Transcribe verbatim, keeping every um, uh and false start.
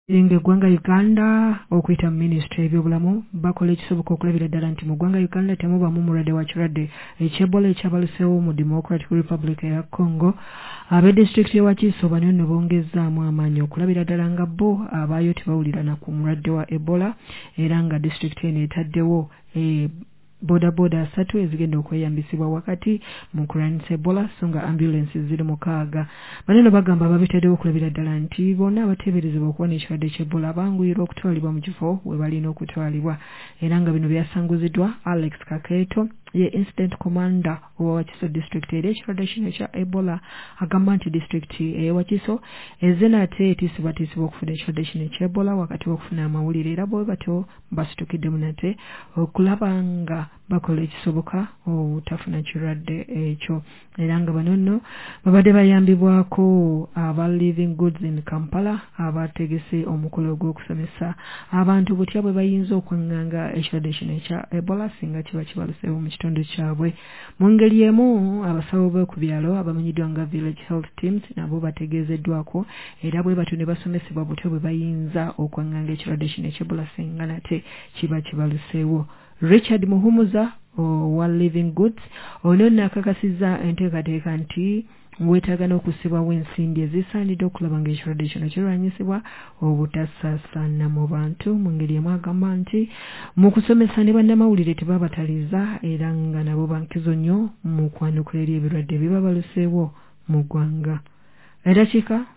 Inge gwanga Uganda okwita ministry ebyobulamu bakola ekisoboka okulabira ddala nti mu gwanga Uganda temubamu mulwadde wa kirwadde eky'Ebola ekyabaluseewo mu Democratic Republic ya Congo. Abe district ya Wakiso bano nno bongezaamu amaanyi okulabira ddala nga bo abaayo tebawulira na ku mulwadde wa Ebola era nga district eno etaddewo e boda boda asatu ezigenda okweyambisibwa wakati mu kulwanyisa Ebola so nga ambulances ziri mukaaga. Bano bagamba babitaddewo okulabira ddala nti bonna abateeberezebwa okuwona ekirwadde ky'Ebola banguyirwa okutwalibwa mu kifo we balina okutwalibwa era nga bino byasanguziddwa Alex Kakeeto ye incident commander owa Wakiso district era ekirwadde kino ekya Ebola agamba nti district eya Wakiso ezze nate etiisibwatiisibwa okufuna ekirwadde kino ekya Ebola wakati w'okufuna amawulire era bwe batyo basitukiddemu nate okulaba nga bakola ekisoboka obutafuna kirwadde ekyo era nga bano nno babadde bayambibwako aba Living Goods in Kampala abategese omukolo gw'okusomesa abantu butya bwe bayinza okwanganga ekirwadde kino ekya Ebola singa kiba kibaluseewo mu kitundu kyabwe. Mu ngeri emu abasawo b'oku byalo abamanyiddwa nga village health teams nabo bategeezeddwako era bwe batyo ne basomesebwa butya bwe bayinza okwanganga ekirwadde kino ekya Ebola singa nate kiba kibaluseewo. Richard Muhumuza owa Living Goods ono nakakasizza enteekateeka nti weetaaga n'okussibwawo ensimbi ezisaanidde okulaba ng'ekirwadde kino kirwanyisibwa obutasaasaana mu bantu. Mu ngeri emu agamba nti mu kusomesa ne bannamawulire tebabataliza era nga nabo bankizo nnyo mu kwanukula eri ebirwadde biba baluseewo mu ggwanga. Eddakiika